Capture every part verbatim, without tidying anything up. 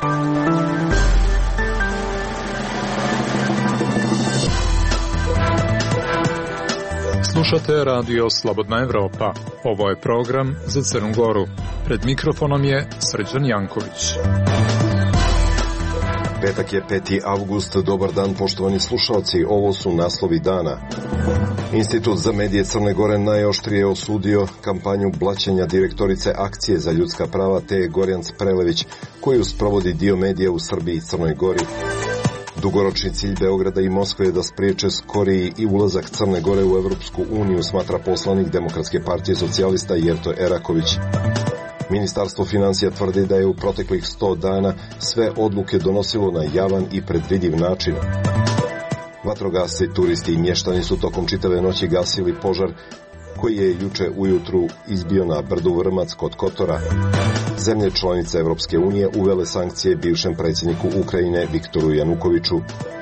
Slušate radio Slobodna Evropa. Ovo je program za Crnu Goru. Pred mikrofonom je Srđan Janković. Petak je peti avgust. Dobar dan, poštovani slušalci. Ovo su naslovi dana. Institut za medije Crne Gore najoštrije osudio kampanju blaćenja direktorice Akcije za ljudska prava Teje Gorjanc Prelević, koju sprovodi dio medija u Srbiji i Crnoj Gori. Dugoročni cilj Beograda i Moskve je da spriječe skoriji i ulazak Crne Gore u Evropsku uniju, smatra poslanik Demokratske partije socijalista Jerto Eraković. Ministarstvo finansija tvrdi da je u proteklih sto dana sve odluke donosilo na javan i predvidiv način. Vatrogasci, turisti i mještani su tokom čitave noći gasili požar koji je juče ujutru izbio na brdu Vrmac kod Kotora. Zemlje članice Evropske unije uvele sankcije bivšem predsjedniku Ukrajine Viktoru Janukoviću.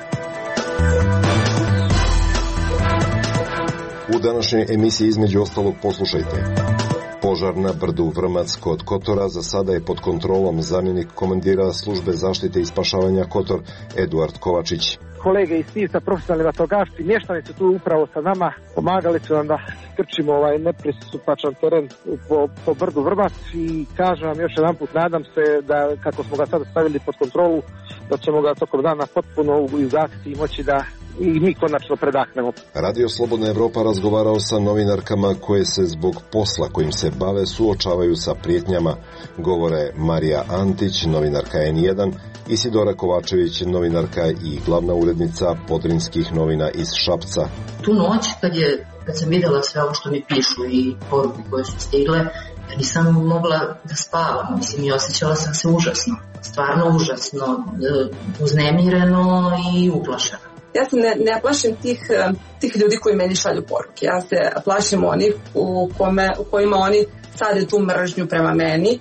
U današnjoj emisiji između ostalog poslušajte. Požar na brdu Vrmac kod Kotora za sada je pod kontrolom. Zamjenik komandira službe zaštite i spašavanja Kotor Eduard Kovačić. Kolege iz Sivca, profesionalni vatrogasci, mještani su tu upravo sa nama, pomagali su nam da trčimo ovaj nepristupačan teren po, po brdu Vrbac i kažem vam još jedan put, nadam se da kako smo ga sada stavili pod kontrolu, da ćemo ga tokom dana potpuno ugasiti i moći da i mi konačno predahnemo. Radio Slobodna Evropa razgovarao sa novinarkama koje se zbog posla kojim se bave suočavaju sa prijetnjama. Govore Marija Antić, novinarka en jedan, Isidora Kovačević, novinarka i glavna urednica Podrinskih novina iz Šapca. Tu noć kad, je, kad sam vidjela sve ovo što mi pišu i poruke koje su stigle, ja nisam mogla da spavam, mislim, i osjećala sam se užasno, stvarno užasno, uznemireno i uplašena. Ja se ne, ne plašim tih, tih ljudi koji meni šalju poruke. Ja se plašim onih u, kome, u kojima oni sade tu mržnju prema meni.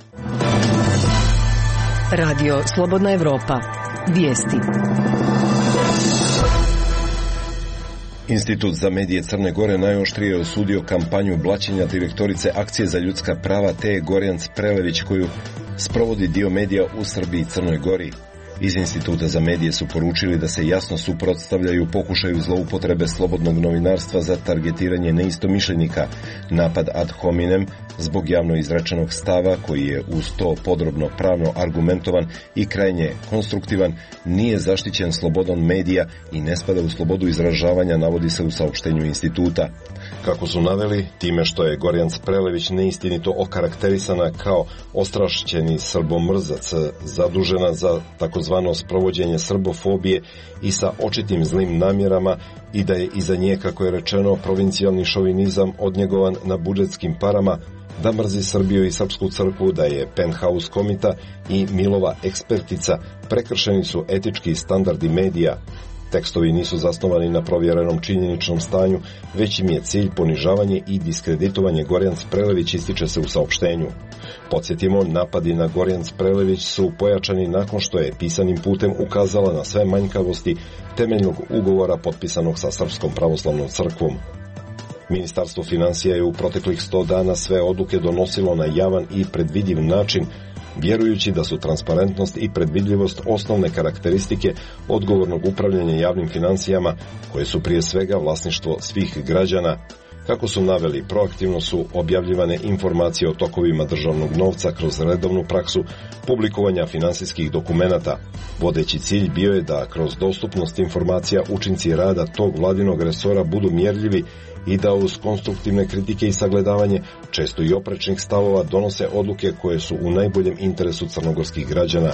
Radio Slobodna Evropa. Vijesti. Institut za medije Crne Gore najoštrije osudio kampanju blaćenja direktorice Akcije za ljudska prava Teje Gorjanc Prelević, koju sprovodi dio medija u Srbiji i Crnoj Gori. Iz Instituta za medije su poručili da se jasno suprotstavljaju pokušaju zloupotrebe slobodnog novinarstva za targetiranje neistomišljenika, napad ad hominem zbog javno izrečenog stava koji je uz to podrobno pravno argumentovan i krajnje konstruktivan, nije zaštićen slobodom medija i ne spada u slobodu izražavanja, navodi se u saopštenju instituta. Kako su naveli, time što je Gorjanc Prelević neistinito okarakterisana kao ostrašćeni srbomrzac, zadužena za takozvano sprovođenje srbofobije i sa očitim zlim namjerama, i da je iza nje, kako je rečeno, provincijalni šovinizam odnjegovan na budžetskim parama, da mrzi Srbiju i Srpsku crkvu, da je penthouse komita i Milova ekspertica, prekršeni su etički standardi medija. Tekstovi nisu zasnovani na provjerenom činjeničnom stanju, već im je cilj ponižavanje i diskreditovanje Gorjanc Prelević, ističe se u saopštenju. Podsjetimo, napadi na Gorjanc Prelević su pojačani nakon što je pisanim putem ukazala na sve manjkavosti temeljnog ugovora potpisanog sa Srpskom pravoslavnom crkvom. Ministarstvo finansija je u proteklih sto dana sve odluke donosilo na javan i predvidiv način, vjerujući da su transparentnost i predvidljivost osnovne karakteristike odgovornog upravljanja javnim financijama, koje su prije svega vlasništvo svih građana. Kako su naveli, proaktivno su objavljivane informacije o tokovima državnog novca kroz redovnu praksu publikovanja finansijskih dokumenata. Vodeći cilj bio je da kroz dostupnost informacija učinci rada tog vladinog resora budu mjerljivi i da uz konstruktivne kritike i sagledavanje, često i oprečnih stavova, donose odluke koje su u najboljem interesu crnogorskih građana.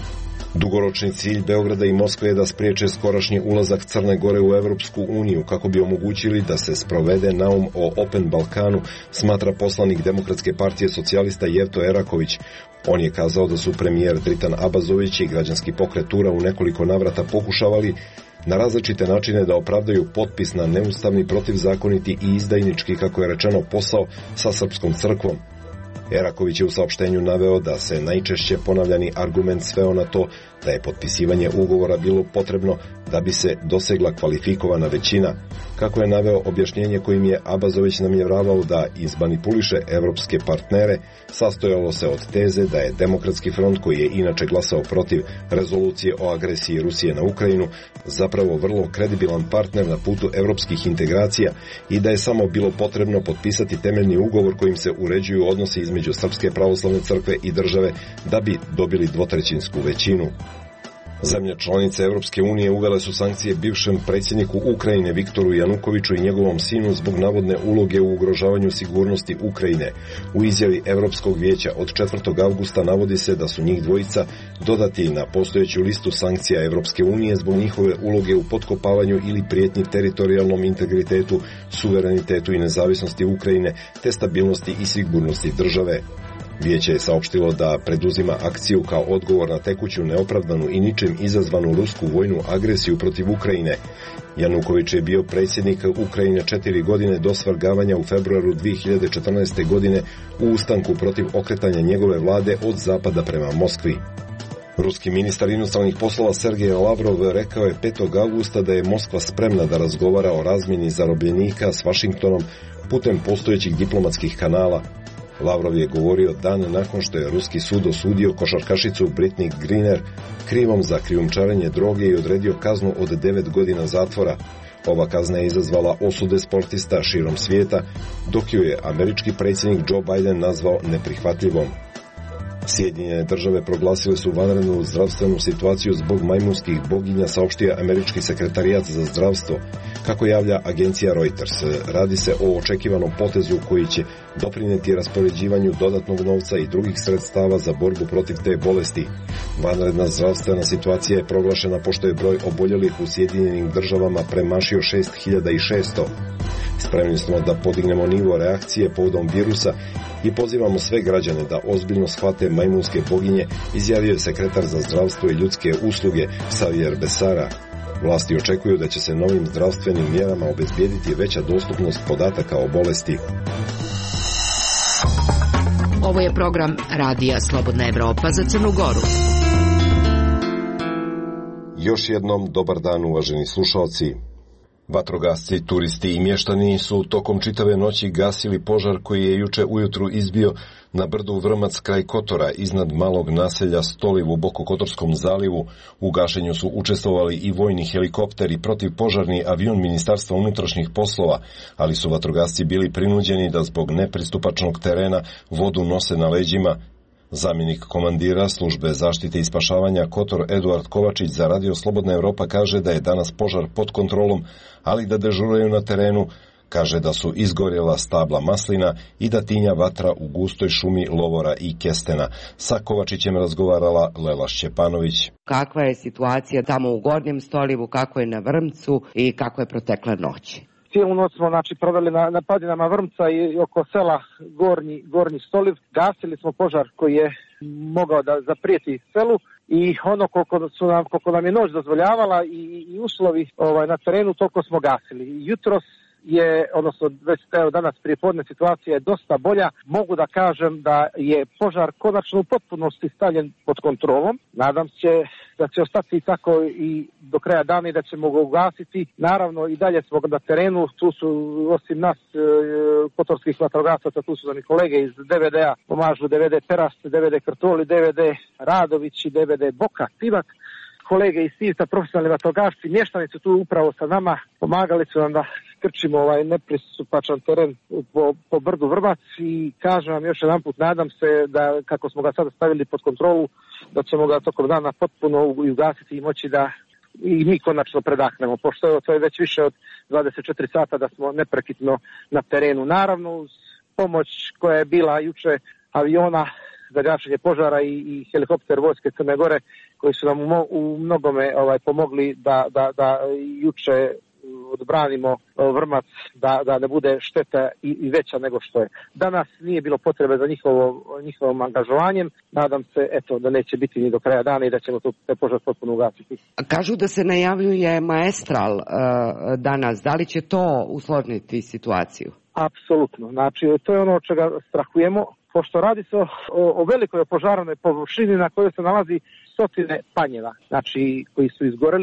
Dugoročni cilj Beograda i Moskve je da spriječe skorašnji ulazak Crne Gore u Evropsku uniju kako bi omogućili da se sprovede naum o Open Balkanu, smatra poslanik Demokratske partije socijalista Jerto Eraković. On je kazao da su premijer Dritan Abazović i građanski pokret Tura u nekoliko navrata pokušavali na različite načine da opravdaju potpis na neustavni, protivzakoniti i izdajnički, kako je rečeno, posao sa Srpskom crkvom. Eraković je u saopštenju naveo da se najčešće ponavljani argument sveo na to da je potpisivanje ugovora bilo potrebno da bi se dosegla kvalifikovana većina, kako je naveo objašnjenje kojim je Abazović namjeravao da izmanipuliše evropske partnere, sastojalo se od teze da je Demokratski front, koji je inače glasao protiv rezolucije o agresiji Rusije na Ukrajinu, zapravo vrlo kredibilan partner na putu evropskih integracija i da je samo bilo potrebno potpisati temeljni ugovor kojim se uređuju odnosi između Srpske pravoslavne crkve i države da bi dobili dvotrećinsku većinu. Zemlje članice Evropske unije uvele su sankcije bivšem predsjedniku Ukrajine Viktoru Janukoviću i njegovom sinu zbog navodne uloge u ugrožavanju sigurnosti Ukrajine. U izjavi Evropskog vijeća od četvrtog avgusta navodi se da su njih dvojica dodati na postojeću listu sankcija Evropske unije zbog njihove uloge u potkopavanju ili prijetnji teritorijalnom integritetu, suverenitetu i nezavisnosti Ukrajine te stabilnosti i sigurnosti države. Vijeće je saopštilo da preduzima akciju kao odgovor na tekuću, neopravdanu i ničim izazvanu rusku vojnu agresiju protiv Ukrajine. Januković je bio predsjednik Ukrajine četiri godine do svrgavanja u februaru dvije hiljade četrnaeste. godine u ustanku protiv okretanja njegove vlade od zapada prema Moskvi. Ruski ministar inostranih poslova Sergej Lavrov rekao je petog avgusta da je Moskva spremna da razgovara o razmjeni zarobljenika s Vašingtonom putem postojećih diplomatskih kanala. Lavrov je govorio dan nakon što je ruski sud osudio košarkašicu Britney Griner krivom za krijumčarenje droge i odredio kaznu od devet godina zatvora. Ova kazna je izazvala osude sportista širom svijeta, dok ju je američki predsjednik Joe Biden nazvao neprihvatljivom. Sjedinjene države proglasile su vanrednu zdravstvenu situaciju zbog majmunskih boginja, saopštio američki sekretarijat za zdravstvo. Kako javlja agencija Reuters, radi se o očekivanom potezu koji će doprinijeti raspoređivanju dodatnog novca i drugih sredstava za borbu protiv te bolesti. Vanredna zdravstvena situacija je proglašena pošto je broj oboljelih u Sjedinjenim državama premašio šest hiljada šesto. Spremni smo da podignemo nivo reakcije povodom virusa i pozivamo sve građane da ozbiljno shvate majmunske boginje, izjavio je sekretar za zdravstvo i ljudske usluge Xavier Becerra. Vlasti očekuju da će se novim zdravstvenim mjerama obezbijediti veća dostupnost podataka o bolesti. Ovo je program Radija Slobodna Evropa za Crnu Goru. Još jednom dobar dan, uvaženi slušalci. Vatrogasci, turisti i mještani su tokom čitave noći gasili požar koji je juče ujutru izbio na brdu Vrmac kraj Kotora iznad malog naselja Stoliv u Bokokotorskom zalivu. U gašenju su učestvovali i vojni helikopteri, protivpožarni avion Ministarstva unutrašnjih poslova, ali su vatrogasci bili prinuđeni da zbog nepristupačnog terena vodu nose na leđima. Zamjenik komandira službe zaštite i spašavanja Kotor Eduard Kovačić za Radio Slobodna Evropa kaže da je danas požar pod kontrolom, ali da dežuraju na terenu. Kaže da su izgorjela stabla maslina i da tinja vatra u gustoj šumi lovora i kestena. Sa Kovačićem razgovarala Lela Šćepanović. Kakva je situacija tamo u Gornjem Stolivu, kako je na Vrmcu i kako je protekla noć? Cijelu noć smo znači, proveli na, na padinama Vrmca i oko sela Gornji, Gornji Stoliv. Gasili smo požar koji je mogao da zaprijeti selu i ono koliko, su nam, koliko nam je noć dozvoljavala i, i uslovi ovaj, na terenu, toliko smo gasili. Jutros je, odnosno već evo danas prijepodne situacija je dosta bolja. Mogu da kažem da je požar konačno u potpunosti stavljen pod kontrolom. Nadam se da će ostati tako i do kraja dana i da ćemo ga ugasiti. Naravno i dalje smo na terenu, tu su osim nas e, kotorskih vatrogasaca, tu su zani kolege iz D V D-a, pomažu D V D Terast, D V D Krtoli, D V D Radović i D V D Boka, Tivak. Kolege iz Sivca, profesionalni vatrogasci, mještani su tu upravo sa nama, pomagali su nam da krčimo ovaj nepristupačan teren po, po brdu Vrbac i kažem vam još jedan put, nadam se da kako smo ga sada stavili pod kontrolu, da ćemo ga tokom dana potpuno ugasiti i moći da i mi konačno predahnemo, pošto je to je već više od dvadeset četiri sata da smo neprekidno na terenu. Naravno, uz pomoć koja je bila juče aviona za gašenje požara i, i helikopter vojske Crne Gore koji su nam u, u mnogome ovaj, pomogli da, da, da juče odbranimo Vrmac, da, da ne bude šteta i, i veća nego što je. Danas nije bilo potrebe za njihovo, njihovom angažovanjem. Nadam se eto, da neće biti ni do kraja dana i da ćemo to požar potpuno ugasiti. Kažu da se najavljuje maestral uh, danas. Da li će to usložniti situaciju? Apsolutno. Znači, to je ono od čega strahujemo. Pošto radi se o, o velikoj opožaranoj površini na kojoj se nalazi stotine panjeva, znači koji su izgoreli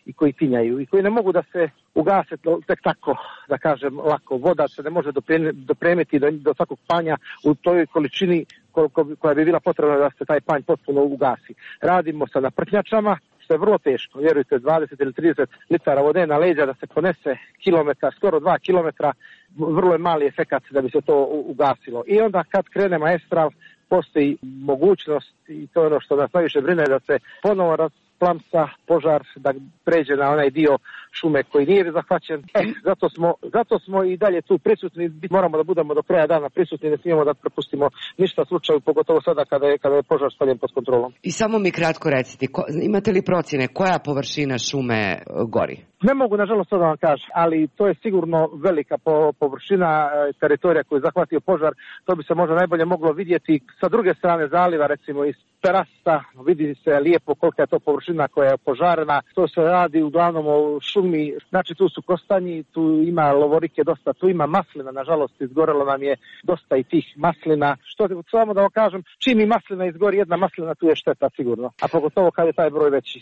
i koji tinjaju i koji ne mogu da se ugase tek tako, da kažem, lako. Voda se ne može dopremiti do, do svakog panja u toj količini koliko, koja bi bila potrebna da se taj panj potpuno ugasi. Radimo sa naprtnjačama, što je vrlo teško. Vjerujte, dvadeset ili trideset litara vode na leđa da se ponese kilometar, skoro dva kilometra, vrlo je mali efekat da bi se to ugasilo. I onda kad krene maestral, postoji mogućnost, i to je ono što nas najviše brine, da se ponovo rasplamsa požar, da pređe na onaj dio šume koji nije zahvaćen. E, zato smo, zato smo i dalje tu prisutni, moramo da budemo do kraja dana prisutni, ne smijemo da propustimo ništa slučaju, pogotovo sada kada je, kada je požar stavljen pod kontrolom. I samo mi kratko recite, ko, imate li procjene koja površina šume gori? Ne mogu, nažalost, to da vam kažem, ali to je sigurno velika po, površina teritorija koju je zahvatio požar. To bi se možda najbolje moglo vidjeti sa druge strane zaliva, recimo iz terasa, vidi se lijepo kolika je to površina koja je požarena. To se radi uglavnom o šumi, znači tu su kostanji, tu ima lovorike dosta, tu ima maslina, nažalost izgorelo nam je dosta i tih maslina. Što samo da vam kažem, čim i maslina izgori jedna maslina, tu je šteta sigurno, a pogotovo kad je taj broj veći.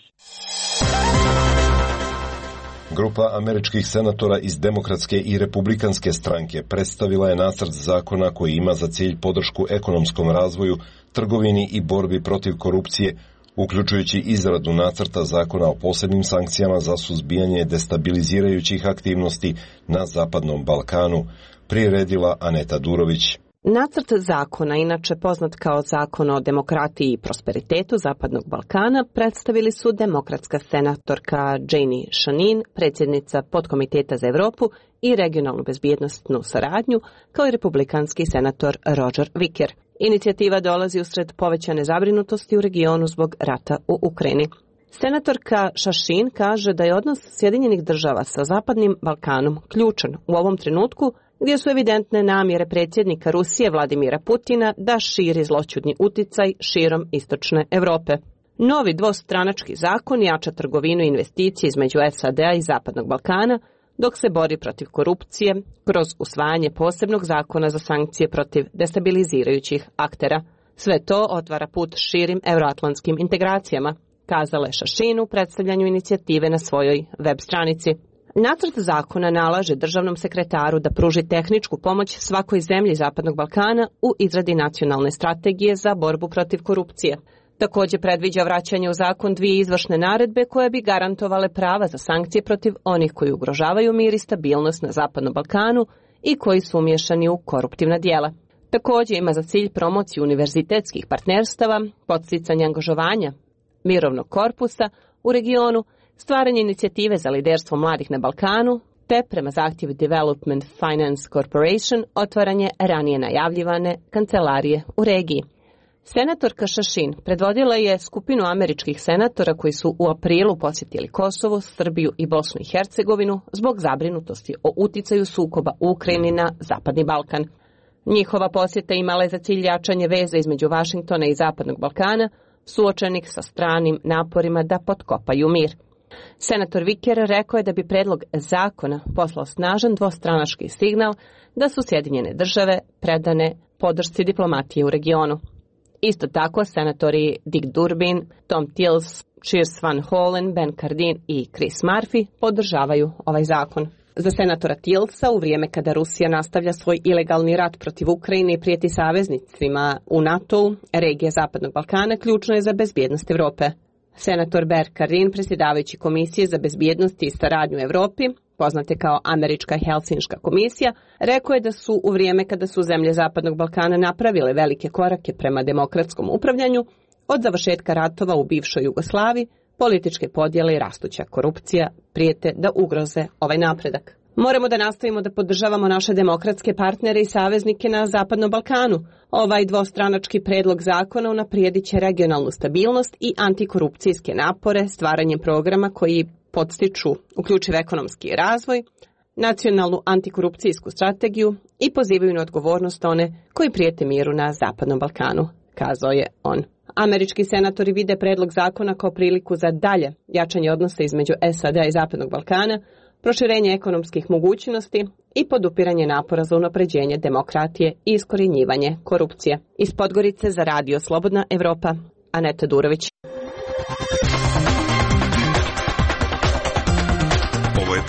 Grupa američkih senatora iz Demokratske i Republikanske stranke predstavila je nacrt zakona koji ima za cilj podršku ekonomskom razvoju, trgovini i borbi protiv korupcije, uključujući izradu nacrta zakona o posebnim sankcijama za suzbijanje destabilizirajućih aktivnosti na Zapadnom Balkanu, priredila Aneta Durović. Nacrt zakona, inače poznat kao Zakon o demokratiji i prosperitetu Zapadnog Balkana, predstavili su demokratska senatorka Janie Šanin, predsjednica podkomiteta za Europu i regionalnu bezbjednostnu saradnju, kao i republikanski senator Roger Wicker. Inicijativa dolazi usred povećane zabrinutosti u regionu zbog rata u Ukrajini. Senatorka Šašin kaže da je odnos Sjedinjenih država sa Zapadnim Balkanom ključan u ovom trenutku, gdje su evidentne namjere predsjednika Rusije Vladimira Putina da širi zloćudni uticaj širom istočne Europe. Novi dvostranački zakon jača trgovinu i investicije između S A D-a i Zapadnog Balkana, dok se bori protiv korupcije kroz usvajanje posebnog zakona za sankcije protiv destabilizirajućih aktera. Sve to otvara put širim euroatlantskim integracijama, kazala je Šašin u predstavljanju inicijative na svojoj web stranici. Nacrt zakona nalaže državnom sekretaru da pruži tehničku pomoć svakoj zemlji Zapadnog Balkana u izradi nacionalne strategije za borbu protiv korupcije. Također predviđa vraćanje u zakon dvije izvršne naredbe koje bi garantovale prava za sankcije protiv onih koji ugrožavaju mir i stabilnost na Zapadnom Balkanu i koji su umiješani u koruptivna djela. Također ima za cilj promociju univerzitetskih partnerstava, podsticanje angažovanja mirovnog korpusa u regionu, stvaranje inicijative za liderstvo mladih na Balkanu, te prema zahtjevu Development Finance Corporation otvaranje ranije najavljivane kancelarije u regiji. Senatorka Šašin predvodila je skupinu američkih senatora koji su u aprilu posjetili Kosovo, Srbiju i Bosnu i Hercegovinu zbog zabrinutosti o uticaju sukoba u Ukrajini na Zapadni Balkan. Njihova posjeta imala je za cilj jačanje veza između Vašingtona i Zapadnog Balkana, suočenih sa stranim naporima da potkopaju mir. Senator Wicker rekao je da bi predlog zakona poslao snažan dvostranački signal da su Sjedinjene države predane podršci diplomatije u regionu. Isto tako, senatori Dick Durbin, Tom Tillis, Cheers Van Hollen, Ben Cardin i Chris Murphy podržavaju ovaj zakon. Za senatora Tillsa, u vrijeme kada Rusija nastavlja svoj ilegalni rat protiv Ukrajine i prijeti saveznicima u NATO-u, regija Zapadnog Balkana ključna je za bezbjednost Europe. Senator Ben Cardin, predsjedavajući Komisije za bezbjednost i saradnju u Europi, poznate kao Američka Helsinška komisija, rekao je da su u vrijeme kada su zemlje Zapadnog Balkana napravile velike korake prema demokratskom upravljanju, od završetka ratova u bivšoj Jugoslaviji, političke podjele i rastuća korupcija prijete da ugroze ovaj napredak. Moramo da nastavimo da podržavamo naše demokratske partnere i saveznike na Zapadnom Balkanu. Ovaj dvostranački predlog zakona unaprijedit će regionalnu stabilnost i antikorupcijske napore stvaranjem programa koji podstiču uključiv ekonomski razvoj, nacionalnu antikorupcijsku strategiju i pozivaju na odgovornost one koji prijete miru na Zapadnom Balkanu, kazao je on. Američki senatori vide predlog zakona kao priliku za dalje jačanje odnosa između S A D-a i Zapadnog Balkana, proširenje ekonomskih mogućnosti i podupiranje napora za unapređenje demokratije i iskorjenjivanje korupcije. Iz Podgorice za Radio Slobodna Evropa, Aneta Durović.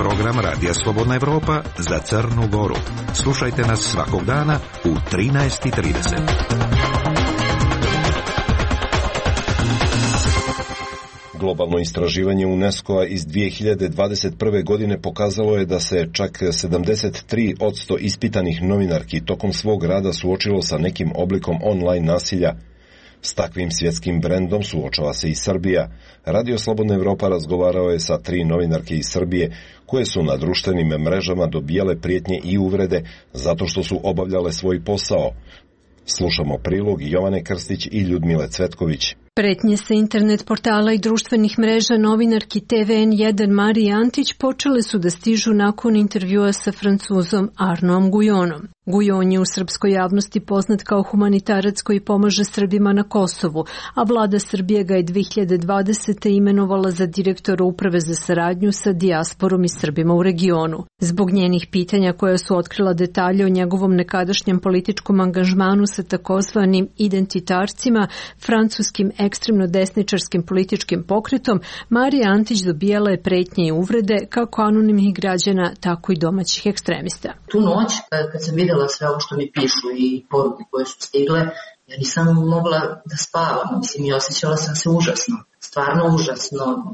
program Radija Slobodna Evropa za Crnu Goru. Slušajte nas svakog dana u trinaest i trideset. Globalno istraživanje UNESCO-a iz dvije hiljade dvadeset prve. godine pokazalo je da se čak sedamdeset tri posto ispitanih novinarki tokom svog rada suočilo sa nekim oblikom online nasilja. S takvim svjetskim brendom suočava se i Srbija. Radio Slobodna Evropa razgovarao je sa tri novinarke iz Srbije koje su na društvenim mrežama dobijale prijetnje i uvrede zato što su obavljale svoj posao. Slušamo prilog Jovane Krstić i Ljudmile Cvetković. Pretnje sa internet portala i društvenih mreža novinarki T V N jedan Mariji Antić počele su da stižu nakon intervjua sa Francuzom Arnaudom Gujonom. Gujon je u srpskoj javnosti poznat kao humanitarac koji pomaže Srbima na Kosovu, a vlada Srbije ga je dvije hiljade dvadesete. imenovala za direktora uprave za saradnju sa dijasporom i Srbima u regionu. Zbog njenih pitanja koja su otkrila detalje o njegovom nekadašnjem političkom angažmanu sa takozvanim identitarcima, francuskim ekstremno desničarskim političkim pokretom, Marija Antić dobijala je pretnje i uvrede kako anonimnih građana, tako i domaćih ekstremista. Tu noć, kad sam videla sve ovo što mi pišu i poruke koje su stigle, ja nisam mogla da spavam, mislim, i osjećala sam se užasno, stvarno užasno,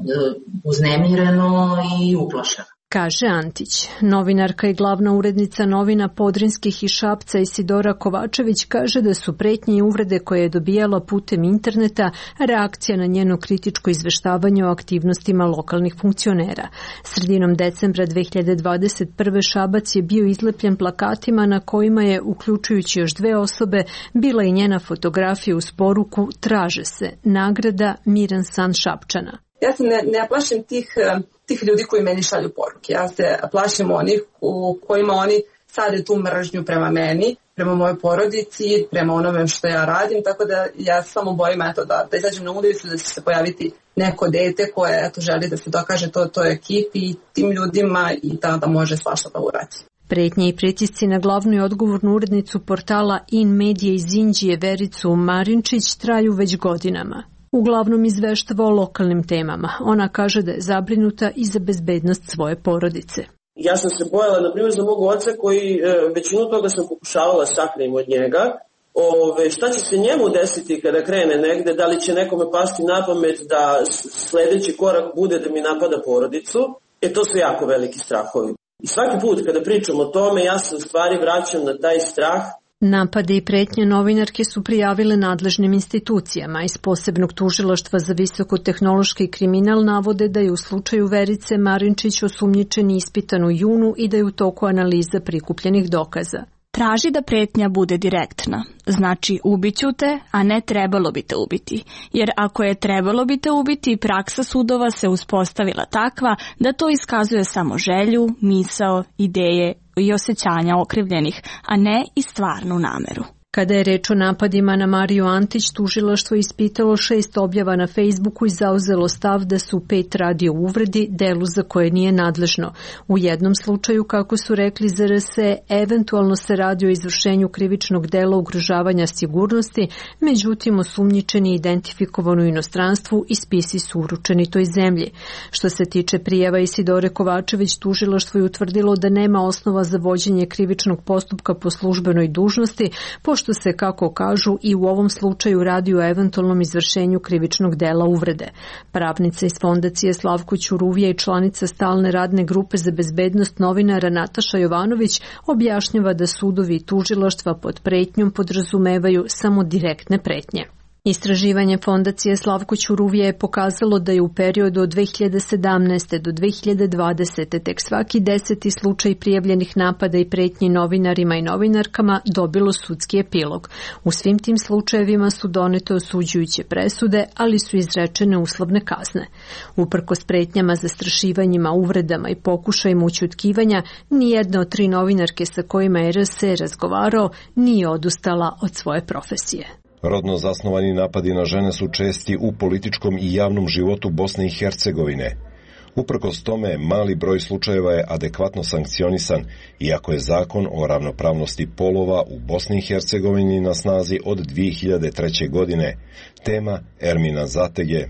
uznemireno i uplašeno. Kaže Antić. Novinarka i glavna urednica novina Podrinskih i Šapca Isidora Kovačević kaže da su pretnje i uvrede koje je dobijala putem interneta reakcija na njeno kritičko izveštavanje o aktivnostima lokalnih funkcionera. Sredinom decembra dvije hiljade dvadeset prve. Šabac je bio izlepljen plakatima na kojima je, uključujući još dve osobe, bila i njena fotografija uz poruku "Traže se, nagrada Miran san Šapčana". Ja se ne, ne plašim tih, tih ljudi koji meni šalju poruke. Ja se plašim onih u kojima oni sade tu mržnju prema meni, prema mojoj porodici, prema onome što ja radim, tako da ja samo bojim eto, da, da izađem na ulicu, da će se pojaviti neko dete koje eto, želi da se dokaže to, to je ekipi i tim ljudima i da, da može svašta da uradi. Pretnje i pritisci na glavnu i odgovornu urednicu portala In Medije iz Inđije Vericu Marinčić traju već godinama. Uglavnom izveštava o lokalnim temama. Ona kaže da je zabrinuta i za bezbednost svoje porodice. Ja sam se bojala, na primjer, za mog oca koji većinu toga sam pokušavala sakrim od njega. Ove, šta će se njemu desiti kada krene negde? Da li će nekome pasti na pamet da sledeći korak bude da mi napada porodicu? E, to su jako veliki strahovi. I svaki put kada pričam o tome, ja se u stvari vraćam na taj strah. Napade i pretnje novinarke su prijavile nadležnim institucijama. Iz posebnog tužilaštva za visokotehnološki kriminal navode da je u slučaju Verice Marinčić osumnjičen i ispitan u junu i da je u toku analiza prikupljenih dokaza. Traži da pretnja bude direktna. Znači ubiću te, a ne trebalo bi te ubiti. Jer ako je trebalo bi te ubiti, praksa sudova se uspostavila takva da to iskazuje samo želju, misao, ideje i osjećanja okrivljenih, a ne i stvarnu nameru. Kada je reč o napadima na Mariju Antić, tužilaštvo ispitalo šest objava na Facebooku i zauzelo stav da su pet radi o uvredi, delu za koje nije nadležno. U jednom slučaju, kako su rekli Z R S, eventualno se radi o izvršenju krivičnog dela ugrožavanja sigurnosti, međutim osumnjičeni je identifikovan u inostranstvu i spisi su uručeni toj zemlji. Što se tiče prijava Isidore Kovačević, tužilaštvo je utvrdilo da nema osnova za vođenje krivičnog postupka po službenoj dužnosti, pošto što se, kako kažu, i u ovom slučaju radi o eventualnom izvršenju krivičnog dela uvrede. Pravnica iz fondacije Slavko Ćuruvija i članica stalne radne grupe za bezbednost novinara Nataša Jovanović objašnjava da sudovi i tužilaštva pod pretnjom podrazumevaju samo direktne pretnje. Istraživanje fondacije Slavko Ćuruvija je pokazalo da je u periodu od dvije hiljade sedamnaeste. do dvije hiljade dvadesete. tek svaki deseti slučaj prijavljenih napada i pretnji novinarima i novinarkama dobilo sudski epilog. U svim tim slučajevima su donete osuđujuće presude, ali su izrečene uslovne kazne. Uprkos pretnjama, zastrašivanjima, uvredama i pokušajima ućutkivanja, nijedna od tri novinarke sa kojima je R S razgovarao nije odustala od svoje profesije. Rodno zasnovani napadi na žene su česti u političkom i javnom životu Bosne i Hercegovine. Uprkos tome, mali broj slučajeva je adekvatno sankcionisan, iako je zakon o ravnopravnosti polova u Bosni i Hercegovini na snazi od dvije hiljade treće. godine. Tema Ermina Zatege.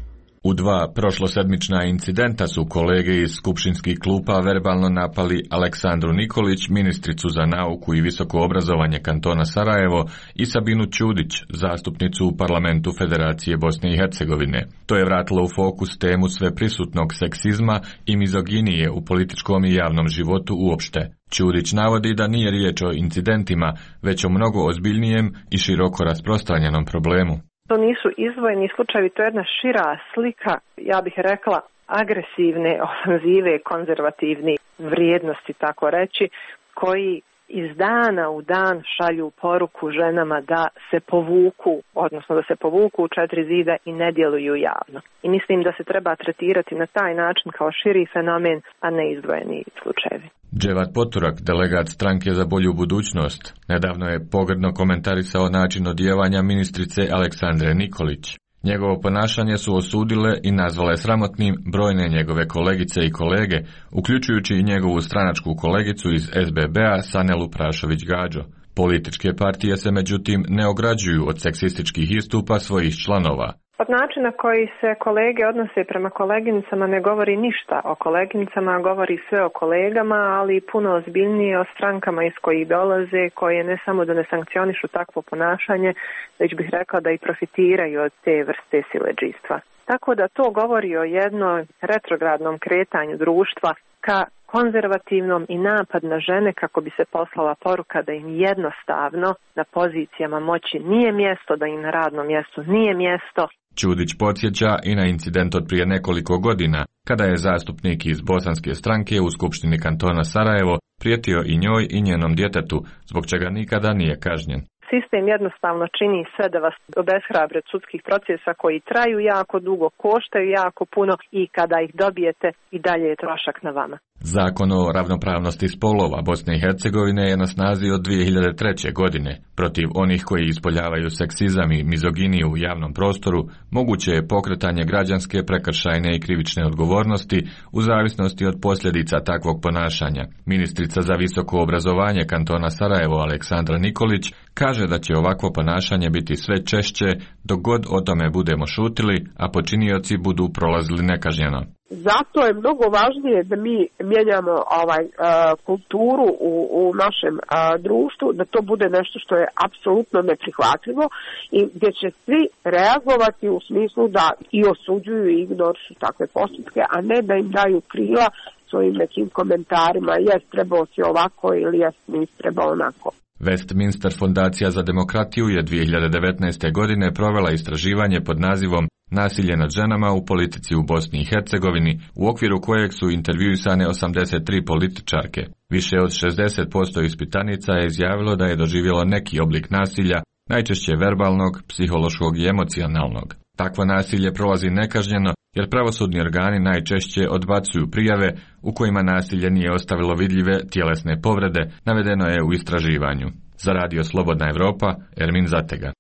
U dva prošlosedmična incidenta su kolege iz skupštinskih klupa verbalno napali Aleksandru Nikolić, ministricu za nauku i visoko obrazovanje kantona Sarajevo, i Sabinu Ćudić, zastupnicu u parlamentu Federacije Bosne i Hercegovine. To je vratilo u fokus temu sveprisutnog seksizma i mizoginije u političkom i javnom životu uopšte. Ćudić navodi da nije riječ o incidentima, već o mnogo ozbiljnijem i široko rasprostranjenom problemu. To nisu izdvojeni slučajevi, to je jedna šira slika, ja bih rekla, agresivne ofanzive, konzervativne vrijednosti, tako reći, koji iz dana u dan šalju poruku ženama da se povuku, odnosno da se povuku u četiri zida i ne djeluju javno. I mislim da se treba tretirati na taj način kao širi fenomen, a ne izdvojeni slučajevi. Dževat Poturak, delegat stranke za bolju budućnost, nedavno je pogrdno komentarisao način odijevanja ministrice Aleksandre Nikolić. Njegovo ponašanje su osudile i nazvale sramotnim brojne njegove kolegice i kolege, uključujući i njegovu stranačku kolegicu iz S B B-a Sanelu Prašović-Gađo. Političke partije se međutim ne ograđuju od seksističkih istupa svojih članova. Od načina koji se kolege odnose prema koleginicama ne govori ništa o koleginicama, govori sve o kolegama, ali puno ozbiljnije o strankama iz kojih dolaze, koje ne samo da ne sankcionišu takvo ponašanje, već bih rekla da i profitiraju od te vrste siledžijstva. Tako da to govori o jednom retrogradnom kretanju društva ka konzervativnom i napad na žene kako bi se poslala poruka da im jednostavno na pozicijama moći nije mjesto, da im na radnom mjestu nije mjesto. Ćudić podsjeća i na incident od prije nekoliko godina, kada je zastupnik iz bosanske stranke u Skupštini kantona Sarajevo prijetio i njoj i njenom djetetu, zbog čega nikada nije kažnjen. Sistem jednostavno čini sve da vas obeshrabre od sudskih procesa koji traju jako dugo, koštaju jako puno i kada ih dobijete i dalje je trošak na vama. Zakon o ravnopravnosti spolova Bosne i Hercegovine je na snazi od dvije hiljade treće. godine. Protiv onih koji ispoljavaju seksizam i mizoginiju u javnom prostoru moguće je pokretanje građanske, prekršajne i krivične odgovornosti u zavisnosti od posljedica takvog ponašanja. Ministrica za visoko obrazovanje kantona Sarajevo Aleksandra Nikolić kaže da će ovakvo ponašanje biti sve češće dok god o tome budemo šutili, a počinioci budu prolazili nekažnjeno. Zato je mnogo važnije da mi mijenjamo ovaj uh, kulturu u, u našem uh, društvu, da to bude nešto što je apsolutno neprihvatljivo i gdje će svi reagovati u smislu da i osuđuju i ignorišu takve postupke, a ne da im daju krila svojim nekim komentarima, jes trebao si ovako ili jes nisi trebao onako. Westminster fondacija za demokratiju je dvije hiljade devetnaeste. godine provela istraživanje pod nazivom Nasilje nad ženama u politici u Bosni i Hercegovini, u okviru kojeg su intervjuisane osamdeset tri političarke. Više od šezdeset posto ispitanica je izjavilo da je doživjelo neki oblik nasilja, najčešće verbalnog, psihološkog i emocionalnog. Takvo nasilje prolazi nekažnjeno jer pravosudni organi najčešće odbacuju prijave u kojima nasilje nije ostavilo vidljive tjelesne povrede, navedeno je u istraživanju. Za Radio Slobodna Evropa, Ermin Zatega.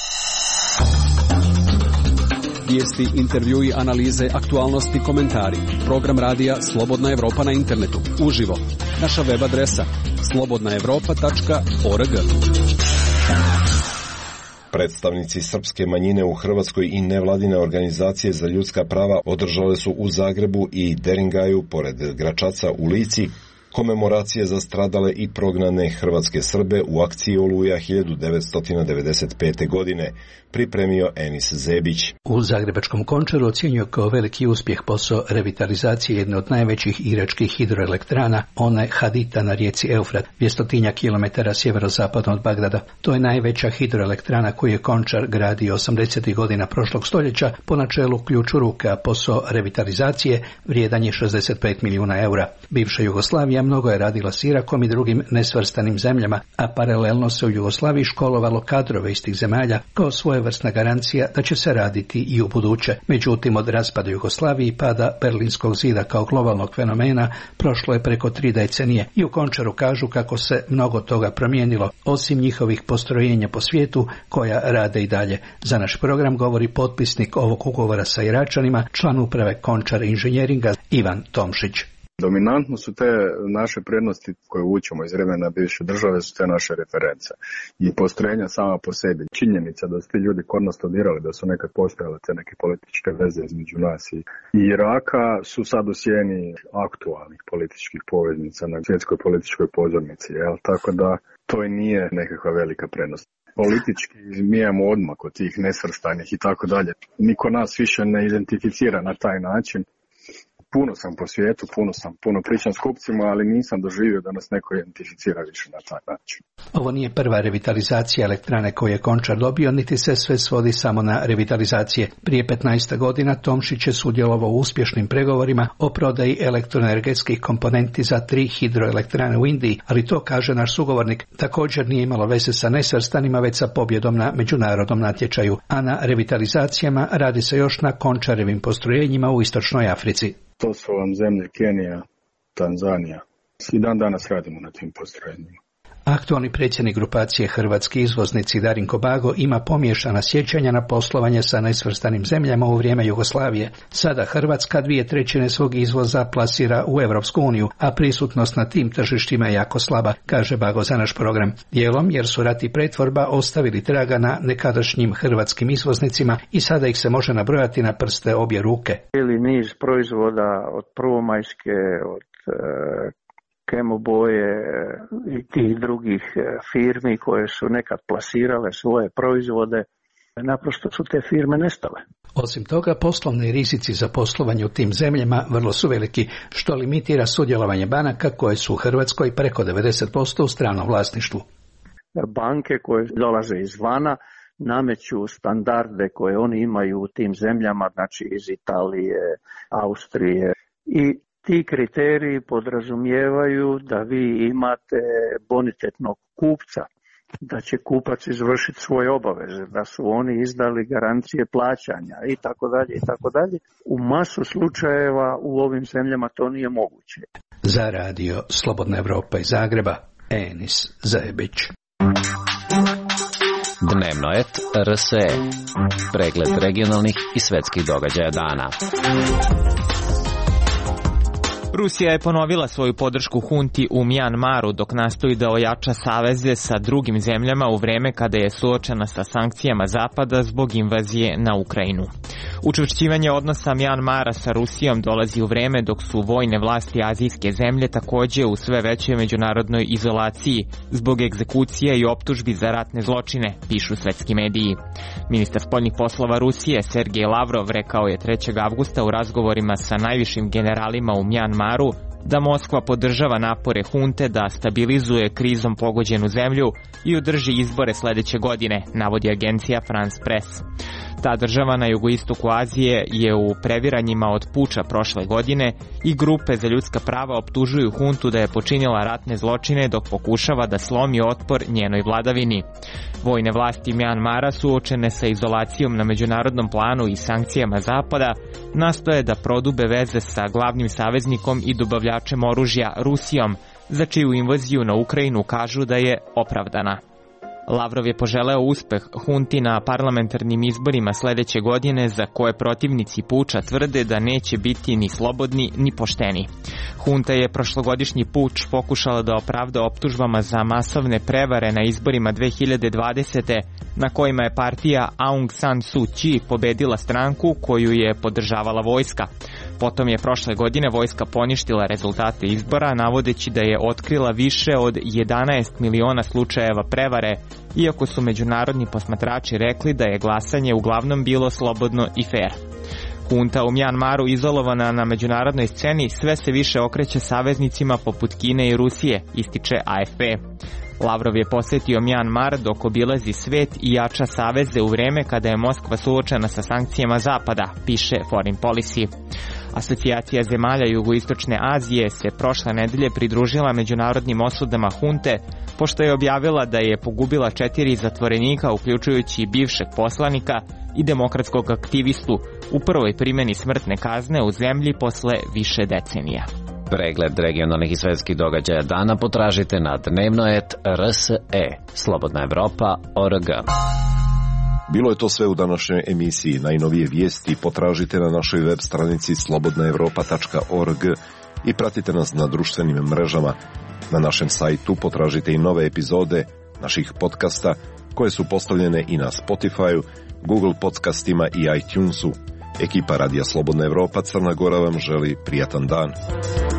Vijesti, intervjui, analize, aktualnosti, komentari. Program radija Slobodna Evropa na internetu. Uživo. Naša web adresa slobodna evropa tačka org. Predstavnici srpske manjine u Hrvatskoj i nevladine organizacije za ljudska prava održale su u Zagrebu i Deringaju, pored Gračaca u Lici, komemoracije za stradale i prognane hrvatske Srbe u akciji Oluja hiljadu devetsto devedeset pete. godine, pripremio Enis Zebić. U zagrebačkom Končaru ocjenjuje kao veliki uspjeh posao revitalizacije jedne od najvećih iračkih hidroelektrana, one Hadita na rijeci Eufrat, dvjestotinja kilometara sjeverozapadno od Bagdada. To je najveća hidroelektrana koju je Končar gradio osamdesetih godina prošlog stoljeća po načelu ključ u ruke, a posao revitalizacije vrijedan je šezdeset pet milijuna eura. Bivša Jugoslavija mnogo je radila s Irakom i drugim nesvrstanim zemljama, a paralelno se u Jugoslaviji školovalo kadrove iz tih zemalja kao svojevrsna garancija da će se raditi i u buduće. Međutim, od raspada Jugoslavije i pada Berlinskog zida kao globalnog fenomena prošlo je preko tri decenije i u Končaru kažu kako se mnogo toga promijenilo, osim njihovih postrojenja po svijetu koja rade i dalje. Za naš program govori potpisnik ovog ugovora sa Iračanima, član uprave Končar inženjeringa Ivan Tomšić. Dominantno su te naše prednosti koje učimo iz vremena bivše države, su te naše reference i postrojenja sama po sebi. Činjenica da su ti ljudi kod nas studirali, da su nekad postojale te neke političke veze između nas i Iraka, su sad u sjeni aktualnih političkih poveznica na svjetskoj političkoj pozornici. Jel? Tako da to i nije nekakva velika prednost. Politički mi imamo odmak od tih nesvrstanih i tako dalje. Niko nas više ne identificira na taj način. Puno sam po svijetu, puno sam, puno pričam s kupcima, ali nisam doživio da nas neko identificira više na taj način. Ovo nije prva revitalizacija elektrane koju je Končar dobio, niti se sve svodi samo na revitalizacije. Prije petnaest godina Tomšić je sudjelovao u uspješnim pregovorima o prodaji elektroenergetskih komponenti za tri hidroelektrane u Indiji, ali to, kaže naš sugovornik, također nije imalo veze sa nesvrstanima, već sa pobjedom na međunarodnom natječaju. A na revitalizacijama radi se još na Končarevim postrojenjima u Istočnoj Africi. To su vam zemlje Kenija, Tanzanija. I dan danas radimo na tim postrojenjima. Aktualni predsjednik grupacije Hrvatski izvoznici Darinko Bago ima pomiješana sjećanja na poslovanje sa nesvrstanim zemljama u vrijeme Jugoslavije. Sada Hrvatska dvije trećine svog izvoza plasira u Europsku uniju, a prisutnost na tim tržištima je jako slaba, kaže Bago za naš program. Dijelom jer su rat i pretvorba ostavili traga na nekadašnjim hrvatskim izvoznicima i sada ih se može nabrojati na prste obje ruke. Cijeli niz proizvoda od prvomajske, od e, Kemoboje i tih drugih firmi koje su nekad plasirale svoje proizvode, naprosto su te firme nestale. Osim toga, poslovni rizici za poslovanje u tim zemljama vrlo su veliki, što limitira sudjelovanje banaka koje su u Hrvatskoj preko devedeset posto u stranom vlasništvu. Banke koje dolaze izvana nameću standarde koje oni imaju u tim zemljama, znači iz Italije, Austrije, i ti kriteriji podrazumijevaju da vi imate bonitetnog kupca, da će kupac izvršiti svoje obaveze, da su oni izdali garancije plaćanja i tako dalje i tako dalje. U masu slučajeva u ovim zemljama to nije moguće. Za radio Slobodna Evropa iz Zagreba, Enis Zajebić. Dnevno et R S E. Pregled regionalnih i svetskih događaja dana. Rusija je ponovila svoju podršku hunti u Mjanmaru dok nastoji da ojača saveze sa drugim zemljama u vreme kada je suočena sa sankcijama Zapada zbog invazije na Ukrajinu. Učvršćivanje odnosa Mjanmara sa Rusijom dolazi u vreme dok su vojne vlasti azijske zemlje također u sve većoj međunarodnoj izolaciji zbog egzekucija i optužbi za ratne zločine, pišu svetski mediji. Ministar spoljnih poslova Rusije Sergej Lavrov rekao je trećeg avgusta u razgovorima sa najvišim generalima u Mjanmaru da Moskva podržava napore hunte da stabilizuje krizom pogođenu zemlju i održi izbore sljedeće godine, navodi agencija France Press. Ta država na jugoistoku Azije je u previranjima od puča prošle godine i grupe za ljudska prava optužuju huntu da je počinila ratne zločine dok pokušava da slomi otpor njenoj vladavini. Vojne vlasti Mjanmara, suočene sa izolacijom na međunarodnom planu i sankcijama Zapada, nastoje da prodube veze sa glavnim saveznikom i dobavljačem oružja Rusijom, za čiju invaziju na Ukrajinu kažu da je opravdana. Lavrov je poželeo uspeh hunti na parlamentarnim izborima sljedeće godine za koje protivnici puča tvrde da neće biti ni slobodni ni pošteni. Hunta je prošlogodišnji puč pokušala da opravda optužbama za masovne prevare na izborima dve hiljade dvadesete na kojima je partija Aung San Suu Kyi pobedila stranku koju je podržavala vojska. Potom je prošle godine vojska poništila rezultate izbora navodeći da je otkrila više od jedanaest miliona slučajeva prevare, iako su međunarodni posmatrači rekli da je glasanje uglavnom bilo slobodno i fer. Hunta u Mjanmaru, izolovana na međunarodnoj sceni, sve se više okreće saveznicima poput Kine i Rusije, ističe A F P. Lavrov je posjetio Mjanmar dok obilazi svet i jača saveze u vreme kada je Moskva suočena sa sankcijama Zapada, piše Foreign Policy. Asocijacija zemalja Jugoistočne Azije se prošle nedelje pridružila međunarodnim osudama hunte, pošto je objavila da je pogubila četiri zatvorenika, uključujući bivšeg poslanika i demokratskog aktivistu, u prvoj primjeni smrtne kazne u zemlji posle više decenija. Pregled regionalnih i svetskih događaja dana potražite na dnevno et R S E. Slobodna Evropa точка org. Bilo je to sve u današnjoj emisiji. Najnovije vijesti potražite na našoj web stranici slobodna evropa tačka org i pratite nas na društvenim mrežama. Na našem sajtu potražite i nove epizode naših podcasta koje su postavljene i na Spotify-u, Google podcastima i iTunesu. Ekipa Radija Slobodna Evropa Crna Gora vam želi prijatan dan.